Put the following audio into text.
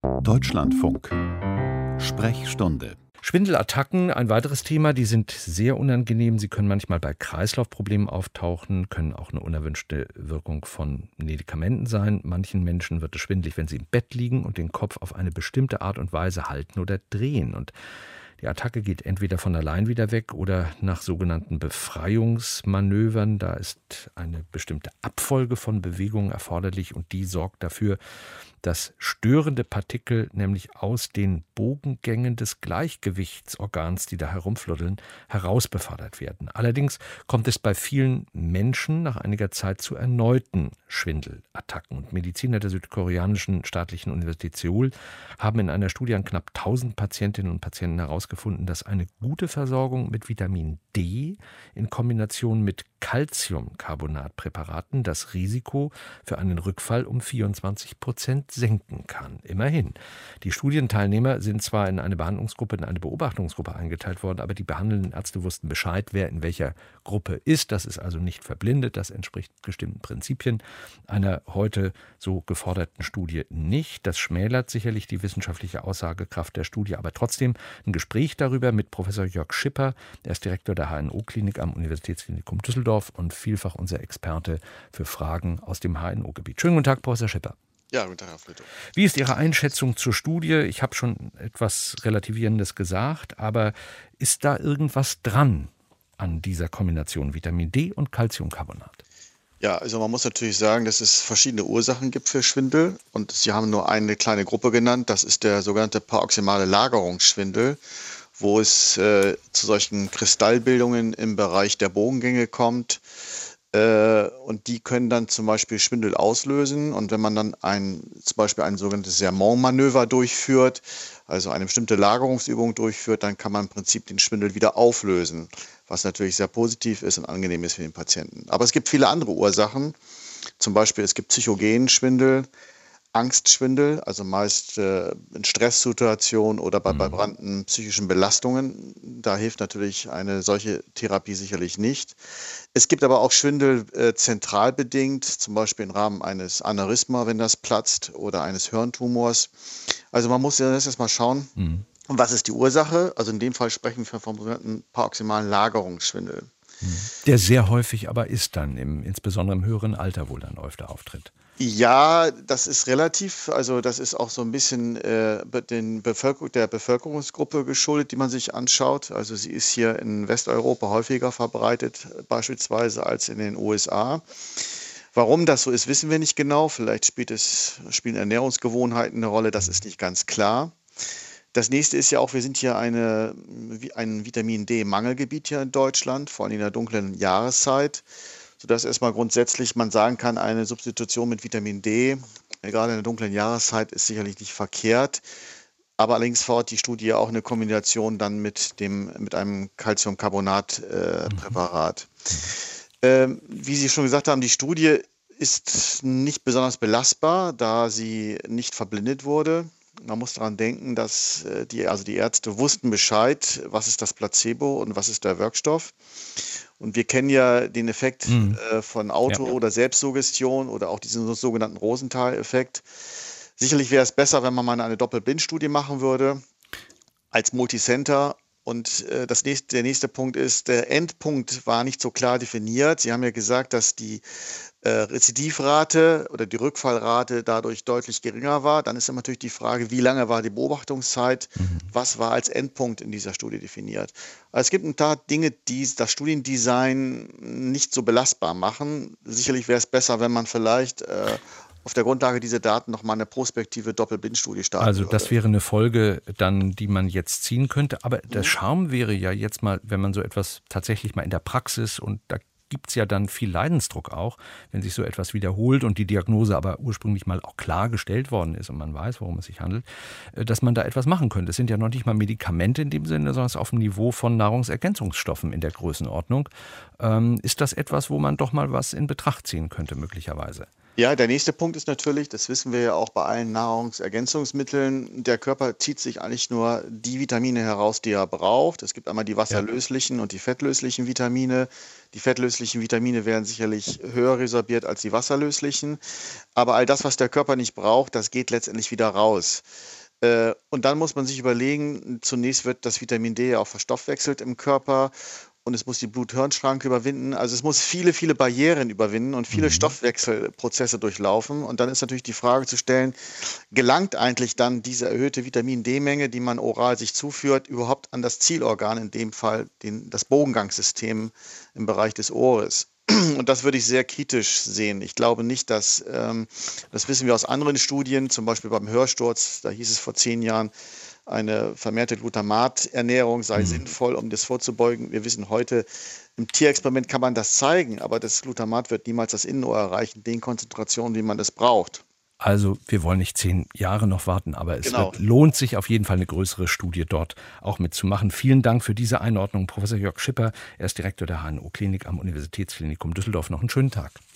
Deutschlandfunk. Sprechstunde. Schwindelattacken, ein weiteres Thema, die sind sehr unangenehm. Sie können manchmal bei Kreislaufproblemen auftauchen, können auch eine unerwünschte Wirkung von Medikamenten sein. Manchen Menschen wird es schwindelig, wenn sie im Bett liegen und den Kopf auf eine bestimmte Art und Weise halten oder drehen. Und die Attacke geht entweder von allein wieder weg oder nach sogenannten Befreiungsmanövern. Da ist eine bestimmte Abfolge von Bewegungen erforderlich und die sorgt dafür, dass störende Partikel nämlich aus den Bogengängen des Gleichgewichtsorgans, die da herumfluddeln, herausbefördert werden. Allerdings kommt es bei vielen Menschen nach einiger Zeit zu erneuten Schwindelattacken. Und Mediziner der südkoreanischen staatlichen Universität Seoul haben in einer Studie an knapp 1000 Patientinnen und Patienten herausgefunden, dass eine gute Versorgung mit Vitamin D in Kombination mit Calciumcarbonatpräparaten das Risiko für einen Rückfall um 24% senken kann. Immerhin. Die Studienteilnehmer sind zwar in eine Behandlungsgruppe, in eine Beobachtungsgruppe eingeteilt worden, aber die behandelnden Ärzte wussten Bescheid, wer in welcher Gruppe ist. Das ist also nicht verblindet, das entspricht bestimmten Prinzipien einer heute so geforderten Studie nicht. Das schmälert sicherlich die wissenschaftliche Aussagekraft der Studie, aber trotzdem ein Gespräch darüber mit Professor Jörg Schipper. Er ist Direktor der HNO-Klinik am Universitätsklinikum Düsseldorf und vielfach unser Experte für Fragen aus dem HNO-Gebiet. Schönen guten Tag, Professor Schipper. Ja, guten Tag, Herr Flitto. Wie ist Ihre Einschätzung zur Studie? Ich habe schon etwas Relativierendes gesagt, aber ist da irgendwas dran an dieser Kombination Vitamin D und Calciumcarbonat? Ja, also man muss natürlich sagen, dass es verschiedene Ursachen gibt für Schwindel und Sie haben nur eine kleine Gruppe genannt, das ist der sogenannte paroxymale Lagerungsschwindel, wo es zu solchen Kristallbildungen im Bereich der Bogengänge kommt. Und die können dann zum Beispiel Schwindel auslösen. Und wenn man dann zum Beispiel ein sogenanntes Serment-Manöver durchführt, also eine bestimmte Lagerungsübung durchführt, dann kann man im Prinzip den Schwindel wieder auflösen, was natürlich sehr positiv ist und angenehm ist für den Patienten. Aber es gibt viele andere Ursachen. Zum Beispiel es gibt psychogenen Schwindel, Angstschwindel, also meist in Stresssituationen oder bei brandenden psychischen Belastungen. Da hilft natürlich eine solche Therapie sicherlich nicht. Es gibt aber auch Schwindel zentral bedingt, zum Beispiel im Rahmen eines Aneurysma, wenn das platzt, oder eines Hirntumors. Also man muss ja erst mal schauen, was ist die Ursache. Also in dem Fall sprechen wir vom sogenannten paroxymalen Lagerungsschwindel. Der sehr häufig aber ist dann, insbesondere im höheren Alter, wohl dann öfter auftritt. Ja, das ist relativ, also das ist auch so ein bisschen der Bevölkerungsgruppe geschuldet, die man sich anschaut. Also sie ist hier in Westeuropa häufiger verbreitet, beispielsweise als in den USA. Warum das so ist, wissen wir nicht genau. Vielleicht spielen Ernährungsgewohnheiten eine Rolle, das ist nicht ganz klar. Das nächste ist ja auch, wir sind hier ein Vitamin D-Mangelgebiet hier in Deutschland, vor allem in der dunklen Jahreszeit, sodass erstmal grundsätzlich man sagen kann, eine Substitution mit Vitamin D, gerade in der dunklen Jahreszeit, ist sicherlich nicht verkehrt. Aber allerdings fordert die Studie auch eine Kombination dann mit einem Calciumcarbonat-Präparat. Wie Sie schon gesagt haben, die Studie ist nicht besonders belastbar, da sie nicht verblindet wurde. Man muss daran denken, dass die Ärzte wussten Bescheid, was ist das Placebo und was ist der Wirkstoff. Und wir kennen ja den Effekt von oder Selbstsuggestion oder auch diesen sogenannten Rosenthal-Effekt. Sicherlich wäre es besser, wenn man mal eine Doppelblindstudie machen würde als Multicenter. Und der nächste Punkt ist, der Endpunkt war nicht so klar definiert. Sie haben ja gesagt, dass die Rezidivrate oder die Rückfallrate dadurch deutlich geringer war. Dann ist natürlich die Frage, wie lange war die Beobachtungszeit? Was war als Endpunkt in dieser Studie definiert? Also es gibt ein paar Dinge, die das Studiendesign nicht so belastbar machen. Sicherlich wäre es besser, wenn man vielleicht auf der Grundlage dieser Daten nochmal eine prospektive Doppelblindstudie starten Also würde. das wäre eine Folge dann, die man jetzt ziehen könnte. Aber der Charme wäre ja jetzt mal, wenn man so etwas tatsächlich mal in der Praxis, und da gibt es ja dann viel Leidensdruck auch, wenn sich so etwas wiederholt und die Diagnose aber ursprünglich mal auch klar gestellt worden ist und man weiß, worum es sich handelt, dass man da etwas machen könnte. Es sind ja noch nicht mal Medikamente in dem Sinne, sondern es ist auf dem Niveau von Nahrungsergänzungsstoffen in der Größenordnung. Ist das etwas, wo man doch mal was in Betracht ziehen könnte, möglicherweise? Ja, der nächste Punkt ist natürlich, das wissen wir ja auch bei allen Nahrungsergänzungsmitteln, der Körper zieht sich eigentlich nur die Vitamine heraus, die er braucht. Es gibt einmal die wasserlöslichen und die fettlöslichen Vitamine. Die fettlöslichen Vitamine werden sicherlich höher resorbiert als die wasserlöslichen. Aber all das, was der Körper nicht braucht, das geht letztendlich wieder raus. Und dann muss man sich überlegen, zunächst wird das Vitamin D ja auch verstoffwechselt im Körper und es muss die Blut-Hirn-Schranke überwinden. Also es muss viele, viele Barrieren überwinden und viele Stoffwechselprozesse durchlaufen. Und dann ist natürlich die Frage zu stellen, gelangt eigentlich dann diese erhöhte Vitamin D-Menge, die man oral sich zuführt, überhaupt an das Zielorgan, in dem Fall das Bogengangssystem im Bereich des Ohres? Und das würde ich sehr kritisch sehen. Ich glaube nicht, das wissen wir aus anderen Studien, zum Beispiel beim Hörsturz, da hieß es vor 10 Jahren, eine vermehrte Glutamaternährung sei sinnvoll, um das vorzubeugen. Wir wissen heute, im Tierexperiment kann man das zeigen, aber das Glutamat wird niemals das Innenohr erreichen, den Konzentrationen, wie man das braucht. Also wir wollen nicht 10 Jahre noch warten, aber es Genau. lohnt sich auf jeden Fall eine größere Studie dort auch mitzumachen. Vielen Dank für diese Einordnung, Professor Jörg Schipper. Er ist Direktor der HNO-Klinik am Universitätsklinikum Düsseldorf. Noch einen schönen Tag.